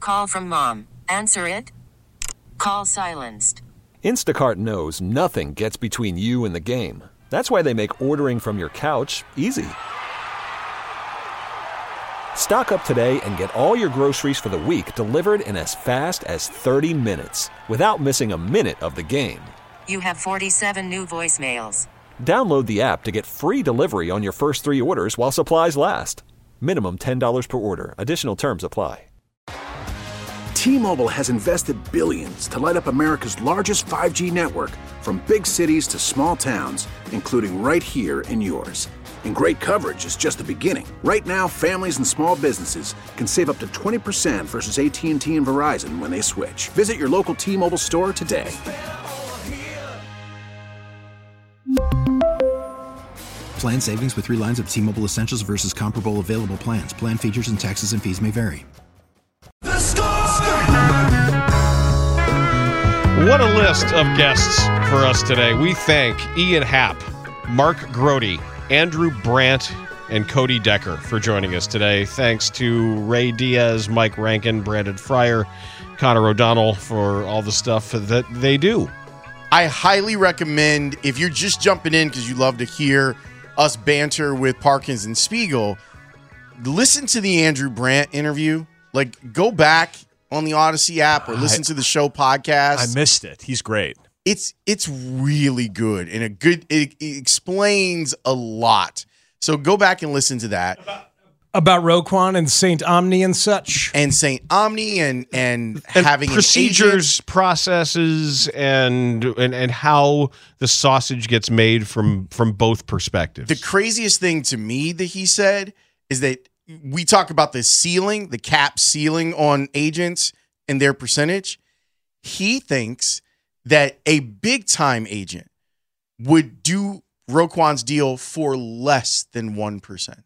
call from mom. Answer it. Call silenced. Instacart knows nothing gets between you and the game. That's why they make ordering from your couch easy. Stock up today and get all your groceries for the week delivered in as fast as 30 minutes without missing a minute of the game. You have 47 new voicemails. Download the app to get free delivery on your first 3 orders while supplies last. Minimum $10 per order. Additional terms apply. T-Mobile has invested billions to light up America's largest 5G network, from big cities to small towns, including right here in yours. And great coverage is just the beginning. Right now, families and small businesses can save up to 20% versus AT&T and Verizon when they switch. Visit your local T-Mobile store today. Plan savings with 3 lines of T-Mobile Essentials versus comparable available plans. Plan features and taxes and fees may vary. What a list of guests for us today. We thank Ian Happ, Mark Grody, Andrew Brandt, and Cody Decker for joining us today. Thanks to Ray Diaz, Mike Rankin, Brandon Fryer, Connor O'Donnell for all the stuff that they do. I highly recommend, if you're just jumping in because you love to hear us banter with Parkins and Spiegel, listen to the Andrew Brandt interview. Like, go back on the Odyssey app or listen to the show podcast. I missed it. He's great. It's really good and it explains a lot. So go back and listen to that. About Roquan and St. Omni and such. And St. Omni and having procedures, processes, and how the sausage gets made from both perspectives. The craziest thing to me that he said is that we talk about the ceiling, the cap ceiling on agents and their percentage. He thinks that a big-time agent would do Roquan's deal for less than 1%.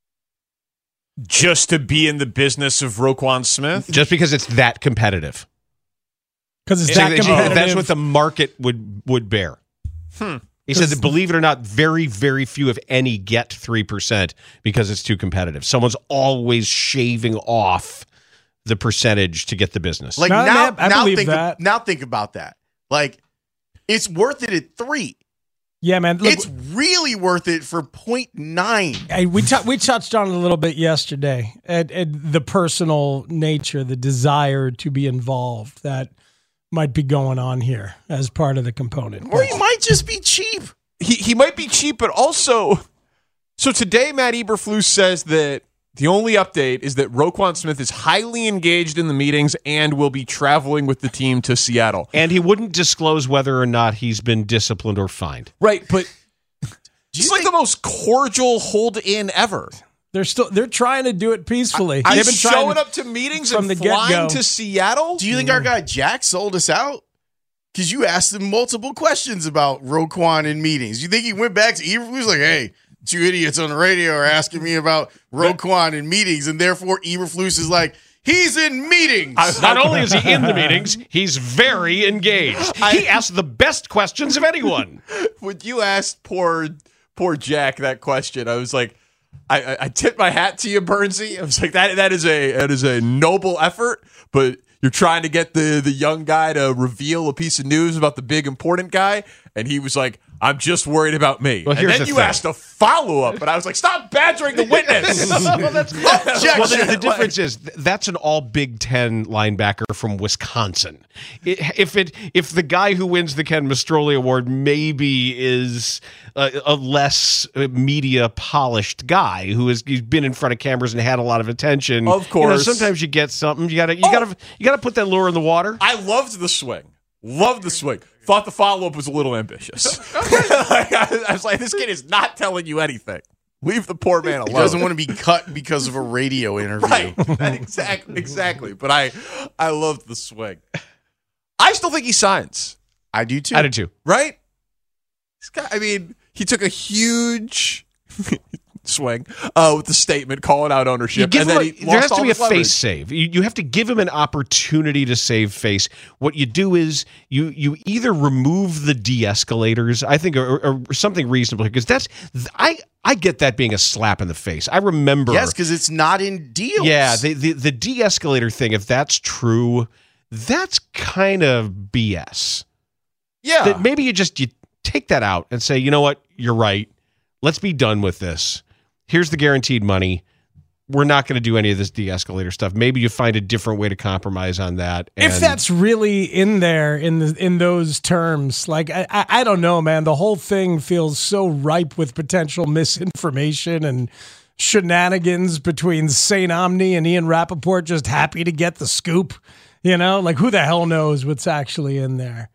Just to be in the business of Roquan Smith? Just because it's that competitive. Because it's that competitive. That's what the market would bear. He said that, believe it or not, very, very few, if any, get 3% because it's too competitive. Someone's always shaving off the percentage to get the business. Like now think about that. Like, it's worth it at 3. Yeah, man. Look, it's really worth it for 0.9. We touched on it a little bit yesterday, at the personal nature, the desire to be involved that might be going on here as part of the component. Or he might just be cheap. He might be cheap, but also, so today Matt Eberflus says that the only update is that Roquan Smith is highly engaged in the meetings and will be traveling with the team to Seattle. And he wouldn't disclose whether or not he's been disciplined or fined. Right, but it's like the most cordial hold-in ever. They're trying to do it peacefully. They've been showing up to meetings and flying to Seattle? Do you think our guy Jack sold us out? Because you asked him multiple questions about Roquan in meetings. You think he went back to Eberflus like, hey, 2 idiots on the radio are asking me about Roquan in meetings, and therefore Eberflus is like, he's in meetings. Not only is he in the meetings, he's very engaged. He asked the best questions of anyone. When you asked poor Jack that question, I was like, I tip my hat to you, Bernsey. I was like, that is a noble effort, but you're trying to get the young guy to reveal a piece of news about the big important guy, and he was like, I'm just worried about me. Well, and then you asked a follow-up, and I was like, stop badgering the witness. The difference is that's an all Big Ten linebacker from Wisconsin. If the guy who wins the Ken Mastroli Award maybe is a less media polished guy he's been in front of cameras and had a lot of attention, of course, sometimes you get something. You gotta put that lure in the water. I loved the swing. Thought the follow-up was a little ambitious. I was like, this kid is not telling you anything. Leave the poor man alone. He doesn't want to be cut because of a radio interview. Right. Exactly. But I loved the swing. I still think he signs. I do too. I do too. Right? He took a huge swing with the statement calling out ownership, and then there has to be a face save. You have to give him an opportunity to save face. What you do is you either remove the de-escalators, I think, or something reasonable, because I get that being a slap in the face. I remember. Yes, because it's not in deals. Yeah, the de-escalator thing, if that's true, that's kind of BS. Yeah. That maybe you take that out and say, you know what, you're right. Let's be done with this. Here's the guaranteed money. We're not going to do any of this de-escalator stuff. Maybe you find a different way to compromise on that. If that's really in there in those terms, like I don't know, man. The whole thing feels so ripe with potential misinformation and shenanigans between St. Omni and Ian Rappaport, just happy to get the scoop. You know, like who the hell knows what's actually in there?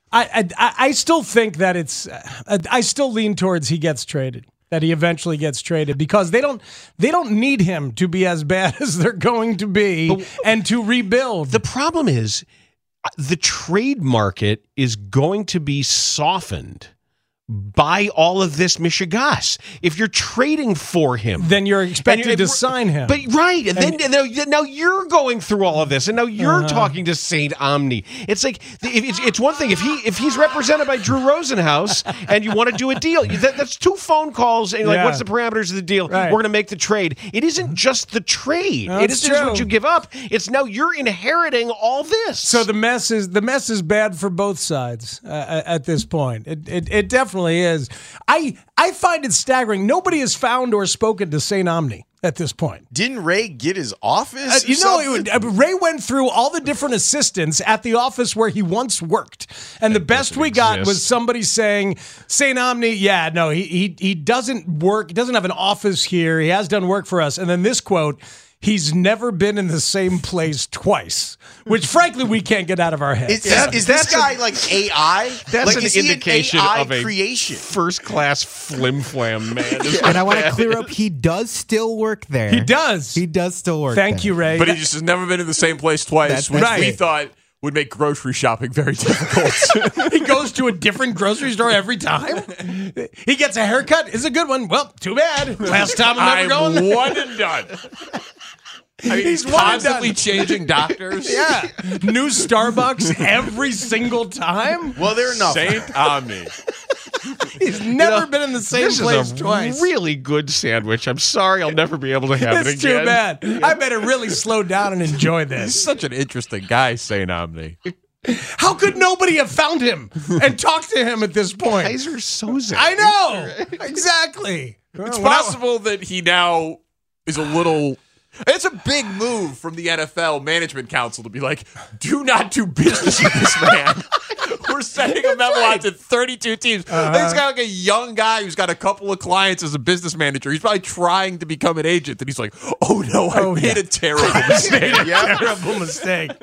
I still think that I still lean towards he gets traded. That he eventually gets traded because they don't need him to be as bad as they're going to be and to rebuild. The problem is the trade market is going to be softened by all of this Michigas. If you're trading for him, then you're expected to sign him. But right, and then now you're going through all of this, and now you're talking to St. Omni. It's like it's one thing if he's represented by Drew Rosenhaus, and you want to do a deal. That's 2 phone calls, and you're like, what's the parameters of the deal? Right. We're going to make the trade. It isn't just the trade. It isn't just what you give up. It's now you're inheriting all this. So the mess is bad for both sides at this point. It definitely is. I find it staggering. Nobody has found or spoken to St. Omni at this point. Didn't Ray get his office? Ray went through all the different assistants at the office where he once worked, and the best we got was somebody saying, "St. Omni, he doesn't work. He doesn't have an office here. He has done work for us." And then this quote. He's never been in the same place twice, which frankly we can't get out of our heads. Is this guy like AI? That's like, an indication of a creation. First-class flim-flam, man. And I want to clear up, he does still work there. He does. He does still work Thank there. you, Ray. But he just has never been in the same place twice, which we thought would make grocery shopping very difficult. He goes to a different grocery store every time. He gets a haircut. It's a good one. Well, too bad. Last time I'm never going. One and done. I mean, he's constantly changing doctors. Yeah. New Starbucks every single time. Well, they're enough. St. Omni. He's never been in the same place twice. This is a really good sandwich. I'm sorry I'll never be able to have it again. It's too bad. I better really slow down and enjoy He's this. such an interesting guy, St. Omni. How could nobody have found him and talked to him at this point? Kaiser Soze. I know. Exactly. It's possible that he now is a little... It's a big move from the NFL Management Council to be like, do not do business with this man. We're sending a memo out to 32 teams. He's got like a young guy who's got a couple of clients as a business manager. He's probably trying to become an agent. And he's like, oh no, I made a terrible mistake. Terrible mistake.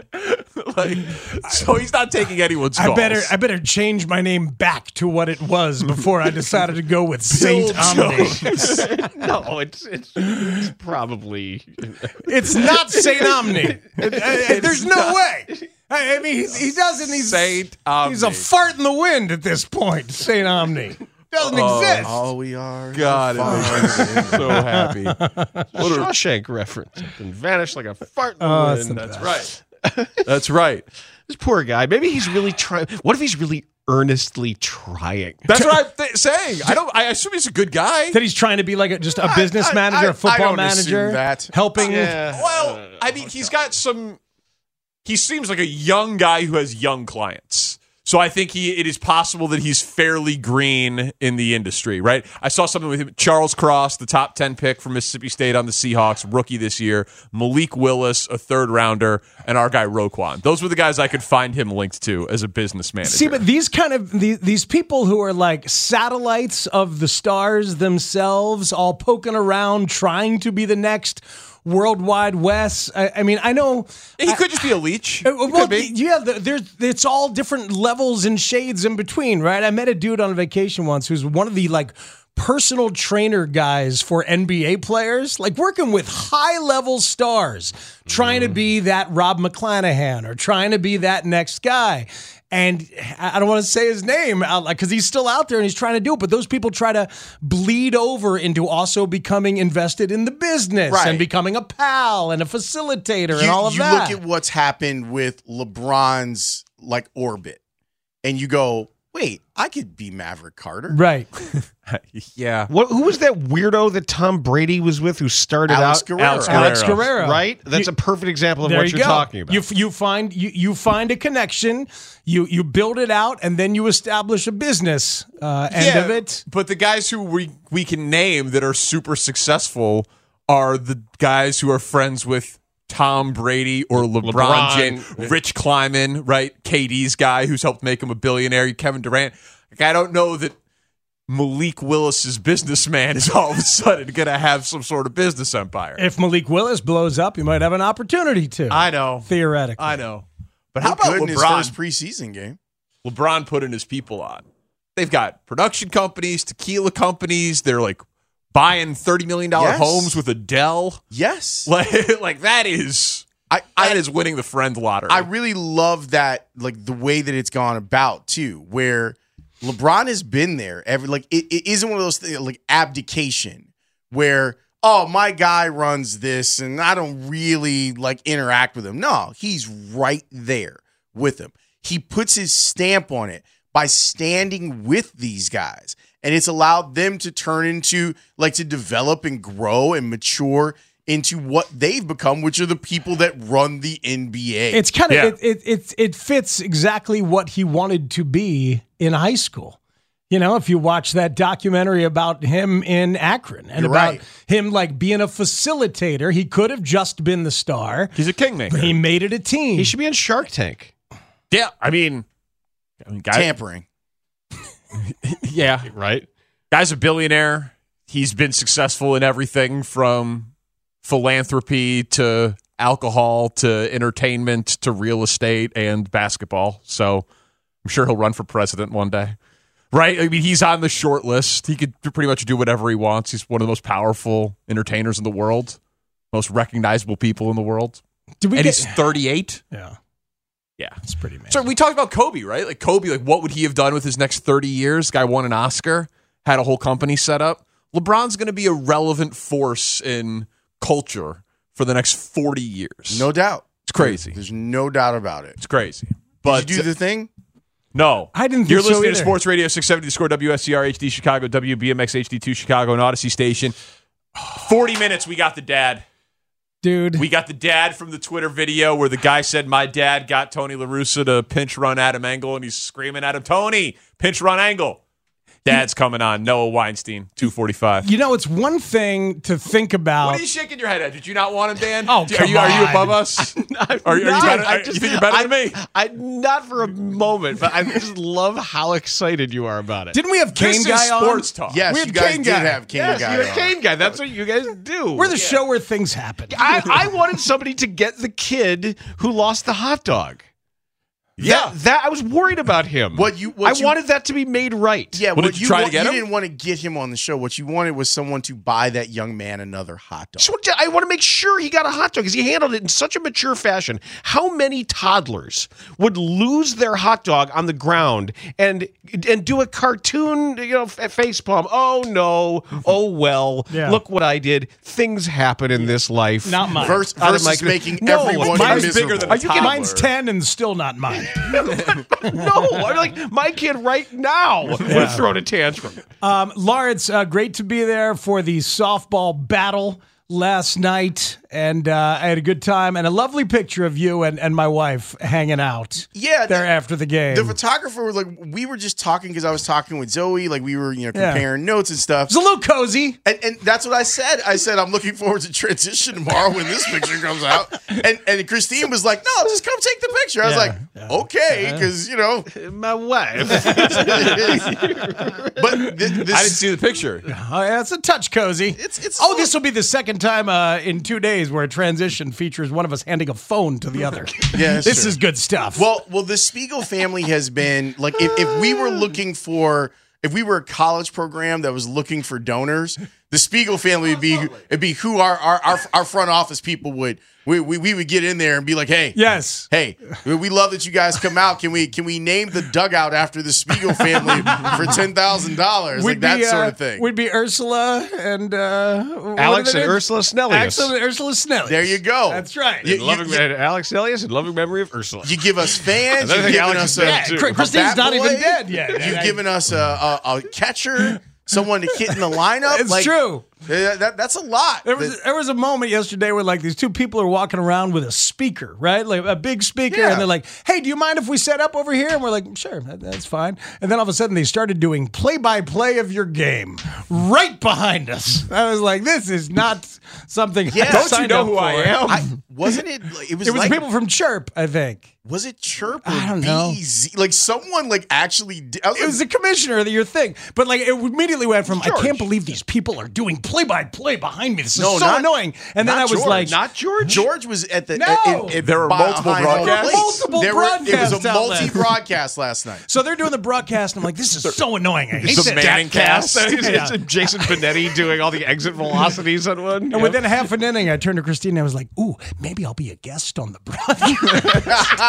So he's not taking anyone's calls. I better change my name back to what it was before I decided to go with St. Omni. No, it's probably... It's not St. Omni. There's no way. I mean, he doesn't. He's St. Omni. He's a fart in the wind at this point. St. Omni doesn't exist. All we are. God, it makes me so happy. Shawshank reference. It can vanish like a fart in the wind. That's right. That's right. This poor guy. Maybe he's really trying. What if he's really earnestly trying? That's what I'm saying. I assume he's a good guy. That he's trying to be like just a business manager, a football manager, helping. Well, I mean, he's got some. He seems like a young guy who has young clients. So I think it is possible that he's fairly green in the industry, right? I saw something with him. Charles Cross, the top 10 pick from Mississippi State on the Seahawks, rookie this year. Malik Willis, a third rounder, and our guy Roquan. Those were the guys I could find him linked to as a business manager. See, but these people who are like satellites of the stars themselves, all poking around, trying to be the next Worldwide Wes. I mean, I know he could just be a leech. It's all different levels and shades in between, right? I met a dude on vacation once who's one of the like personal trainer guys for NBA players, like working with high level stars, trying to be that Rob McClanahan or trying to be that next guy. And I don't want to say his name because he's still out there and he's trying to do it. But those people try to bleed over into also becoming invested in the business and becoming a pal and a facilitator and all of that. You look at what's happened with LeBron's like orbit and you go, wait, I could be Maverick Carter. Right. Yeah. Who was that weirdo that Tom Brady was with who started Alex out? Guerrero. Alex Guerrero. Right? That's a perfect example of There what you you're go. talking about. You find a connection, you build it out, and then you establish a business end of it. But the guys who we can name that are super successful are the guys who are friends with Tom Brady or LeBron James, Rich Kleiman, right? KD's guy who's helped make him a billionaire, Kevin Durant. Like, I don't know that Malik Willis's businessman is all of a sudden going to have some sort of business empire. If Malik Willis blows up, you might have an opportunity to. I know. Theoretically. I know. But how How about good in his LeBron? first preseason game? LeBron putting his people on. They've got production companies, tequila companies. They're like buying $30 million homes with Adele. Yes. Like that is that is winning the friend lottery. I really love that, like the way that it's gone about too, where LeBron has been there. It isn't one of those things like abdication where, oh, my guy runs this and I don't really like interact with him. No, he's right there with him. He puts his stamp on it by standing with these guys. And it's allowed them to turn into, like, to develop and grow and mature into what they've become, which are the people that run the NBA. It's kind of it fits exactly what he wanted to be in high school. You know, if you watch that documentary about him in Akron and You're about right. him like being a facilitator, he could have just been the star. He's a kingmaker. But he made it a team. He should be in Shark Tank. Yeah, I mean tampering. Yeah, right. Guy's a billionaire. He's been successful in everything from philanthropy to alcohol to entertainment to real estate and basketball. So I'm sure he'll run for president one day. Right? I mean, he's on the short list. He could pretty much do whatever he wants. He's one of the most powerful entertainers in the world, most recognizable people in the world. He's 38. Yeah. Yeah. It's pretty amazing. So we talked about Kobe, right? Like Kobe, like what would he have done with his next 30 years? Guy won an Oscar, had a whole company set up. LeBron's going to be a relevant force in culture for the next 40 years. No doubt. It's crazy. There's no doubt about it. It's crazy. But Did you do the thing? No. I didn't think You're so listening either. to Sports Radio 670, The Score, WSCR HD Chicago, WBMX HD2 Chicago, and Odyssey Station. 40 minutes, we got the dad. Dude. We got the dad from the Twitter video where the guy said, my dad got Tony La Russa to pinch run Adam Engel, and he's screaming at him, Tony, pinch run Engel. Dad's coming on. Noah Weinstein, 245. You know, it's one thing to think about. What are you shaking your head at? Did you not want him, Dan? Oh, are come you on. above us? Are you better? You think you're better than me? Not for a moment, but I just love how excited you are about it. Didn't we have Kane This guy is on? sports talk. Yes, We you have guys Kane did guy. have Kane Yes, guy. you're a on. Kane guy. That's what you guys do. We're the show where things happen. I wanted somebody to get the kid who lost the hot dog. Yeah. That I was worried about him. I wanted that to be made right. Yeah, What, what did you try to you get him? didn't want to get him on the show. What you wanted was someone to buy that young man another hot dog. So I want to make sure he got a hot dog because he handled it in such a mature fashion. How many toddlers would lose their hot dog on the ground and do a cartoon, face palm? Oh no! Oh well! Yeah. Look what I did. Things happen in this life. Not mine. Versus making No, everyone mine's miserable. bigger than a Are you kidding? toddler. Mine's 10 and still not mine. No, I'm like my kid right now would have thrown a tantrum. Lawrence, great to be there for the softball battle last night, and I had a good time and a lovely picture of you and my wife hanging out. Yeah, there after the game. The photographer was like, we were just talking because I was talking with Zoe, like we were, comparing notes and stuff. It's a little cozy. And that's what I said. I said, I'm looking forward to transition tomorrow when this picture comes out. And Christine was like, no, just come take the picture. I was like, okay, because, My wife. but I didn't see the picture. Oh, yeah, it's a touch cozy. This will be the second time in 2 days where a transition features one of us handing a phone to the other. Yeah, that's this true. is good stuff. Well, the Spiegel family has been like, if we were a college program that was looking for donors, The Spiegel family would be who our front office people would. We would get in there and be like, hey, we love that you guys come out. Can we name the dugout after the Spiegel family for $10,000? Like that sort of thing. We'd be Ursula and Alex and Ursula Snellius. Ursula Snellius. There you go. That's right. Alex Snellius in loving memory of Ursula. You give us fans. You've given us Christine's not even dead yet. You've given us a catcher. Someone to get in the lineup. It's true. That's a lot. There was a moment yesterday where like these two people are walking around with a speaker, right? Like a big speaker, and they're like, "Hey, do you mind if we set up over here?" And we're like, "Sure, that's fine." And then all of a sudden they started doing play-by-play of your game right behind us. I was like, "This is not something." Yeah, don't you know who I am? Wasn't it? It was like, people from Chirp, I think. Was it Chirp or I don't know. BZ? Like someone like actually. It was the commissioner of your thing, but like it immediately went from I can't believe these people are doing play-by-play behind me. This is so annoying. And then I was like, not George. George was at the. There were multiple broadcasts. It was a multi-broadcast last night. So they're doing the broadcast. And I'm like, this is so annoying. I hate the Manning cast. Yeah. Jason Benetti doing all the exit velocities on one. And within half an inning, I turned to Christine and I was like, ooh, maybe I'll be a guest on the broadcast.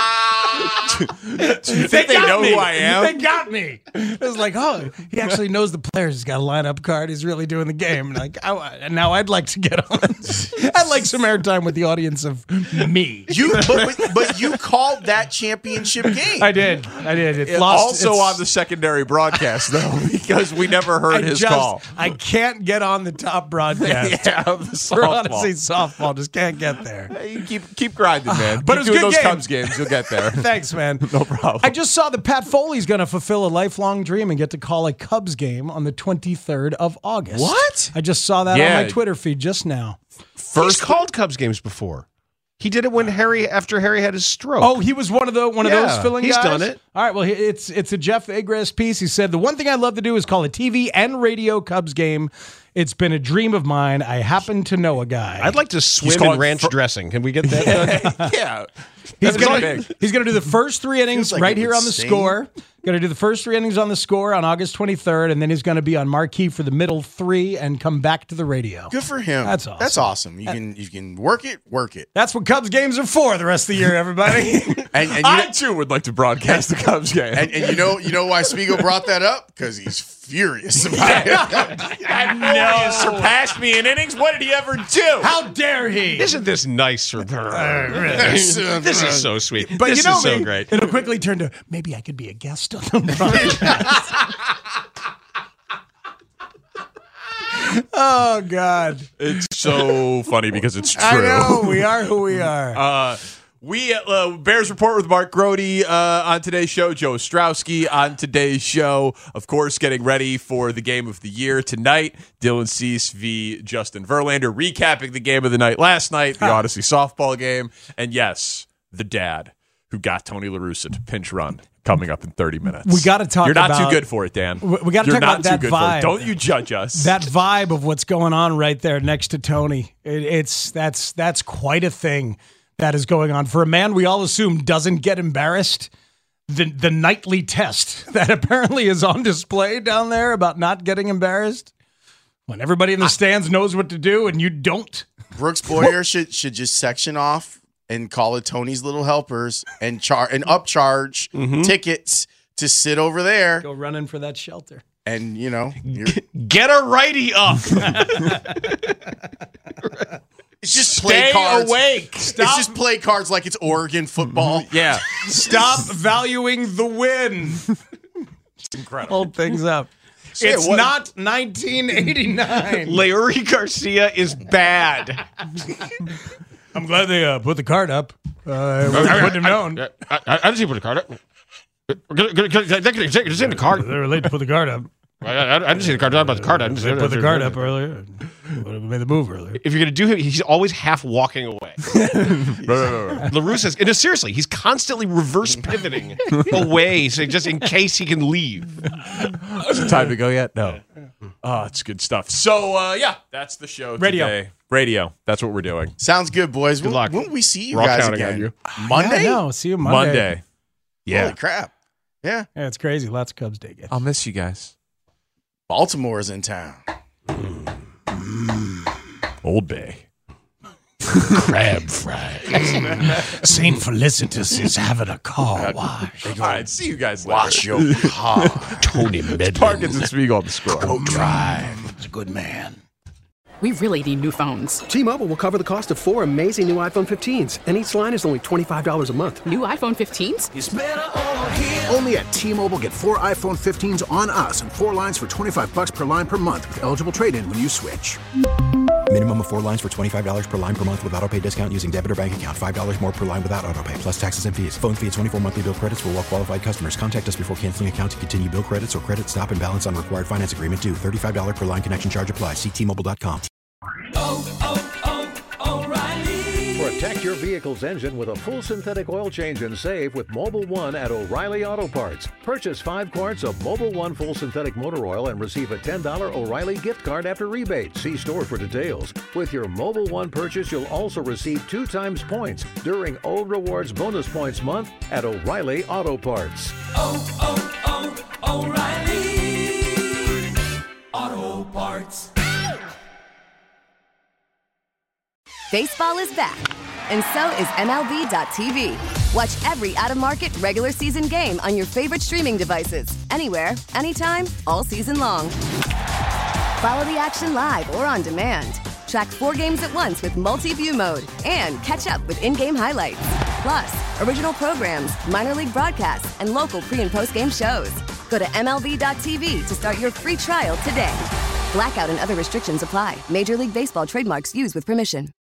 Do you think they know who I am? They got me. It was like, oh, he actually knows the players. He's got a lineup card. He's really doing the game. And like, now I'd like to get on. I'd like some airtime with the audience of me. But you called that championship game. I did. It lost. Also on the secondary broadcast though, because we never heard his call. I can't get on the top broadcast. For honestly, softball just can't get there. You keep grinding, man. But keep it was doing a good those game. Cubs games. You'll get there. Thanks, man. No problem. I just saw that Pat Foley's going to fulfill a lifelong dream and get to call a Cubs game on the 23rd of August. What? I just saw that on my Twitter feed just now. He's called Cubs games before. He did it when after Harry had his stroke. Oh, he was one of those filling guys? He's done it. All right, well, it's a Jeff Agres piece. He said, the one thing I'd love to do is call a TV and radio Cubs game. It's been a dream of mine. I happen to know a guy. I'd like to swim in ranch dressing. Can we get that done? Yeah. He's going to do the first 3 innings right here on the score. Going to do the first 3 innings on the score on August 23rd, and then he's going to be on marquee for the middle 3 and come back to the radio. Good for him. That's awesome. That's awesome. You can work it. That's what Cubs games are for the rest of the year, everybody. and I too would like to broadcast the Cubs game. And you know why Spiegel brought that up? Because he's furious about it. I know. He surpassed me in innings. What did he ever do? How dare he? Isn't this nice for her? This is so sweet. But this is so great. It'll quickly turn to, maybe I could be a guest on the broadcast. Oh, God. It's so funny because it's true. I know. We are who we are. We Bears Report with Mark Grody on today's show. Joe Ostrowski on today's show. Of course, getting ready for the game of the year tonight. Dylan Cease v. Justin Verlander. Recapping the game of the night last night, the Odyssey softball game. And yes, the dad who got Tony La Russa to pinch run. Coming up in 30 minutes. We got to talk about... You're not too good for it, Dan. We got to talk about that vibe. Don't you judge us. That vibe of what's going on right there next to Tony. That's quite a thing that is going on. For a man we all assume doesn't get embarrassed, the nightly test that apparently is on display down there about not getting embarrassed, when everybody in the stands knows what to do and you don't. Brooks Boyer should just section off and call it Tony's Little Helpers and upcharge tickets to sit over there. Go running for that shelter. And, get a righty up. It's just play cards. Awake. It's just play cards like it's Oregon football. Yeah. Stop valuing the win. It's incredible. Hold things up. It's not 1989. Leury Garcia is bad. I'm glad they put the card up. I wouldn't have known. I didn't see you put the card up. It's in the card. They were late to put the card up. I didn't see the card. About the card. I didn't see put the card up earlier. Would have made the move earlier. If you're going to do him, he's always half walking away. La Russa is, seriously, he's constantly reverse pivoting away, so just in case he can leave. Is it time to go yet? No. Oh, it's good stuff. So, that's the show today. Radio. That's what we're doing. Sounds good, boys. Good luck. When we see you We're guys counting again? on you. Monday? Yeah, no, see you Monday. Yeah. Holy crap. Yeah. Yeah, it's crazy. Lots of Cubs Day. I'll miss you guys. Baltimore is in town. Old Bay. Crab fries. St. Felicitas is having a car wash. All right, see you guys later. Wash your car. Tony Medlin. Parkins and Spiegel on the score. Go drive. It's a good man. We really need new phones. T-Mobile will cover the cost of 4 amazing new iPhone 15s, and each line is only $25 a month. New iPhone 15s? It's better over here. Only at T-Mobile, get 4 iPhone 15s on us and 4 lines for $25 per line per month with eligible trade-in when you switch. Minimum of 4 lines for $25 per line per month with autopay discount using debit or bank account. $5 more per line without autopay, plus taxes and fees. Phone fee at 24 monthly bill credits for well-qualified customers. Contact us before canceling account to continue bill credits or credit stop and balance on required finance agreement due. $35 per line connection charge applies. See T-Mobile.com. O'Reilly. Protect your vehicle's engine with a full synthetic oil change and save with Mobil 1 at O'Reilly Auto Parts. Purchase 5 quarts of Mobil 1 full synthetic motor oil and receive a $10 O'Reilly gift card after rebate. See store for details. With your Mobil 1 purchase, you'll also receive 2 times points during O Rewards Bonus Points Month at O'Reilly Auto Parts. O'Reilly Auto Parts. Baseball is back, and so is MLB.tv. Watch every out-of-market regular season game on your favorite streaming devices, anywhere, anytime, all season long. Follow the action live or on demand. Track 4 games at once with multi-view mode and catch up with in-game highlights. Plus, original programs, minor league broadcasts, and local pre- and post-game shows. Go to MLB.tv to start your free trial today. Blackout and other restrictions apply. Major League Baseball trademarks used with permission.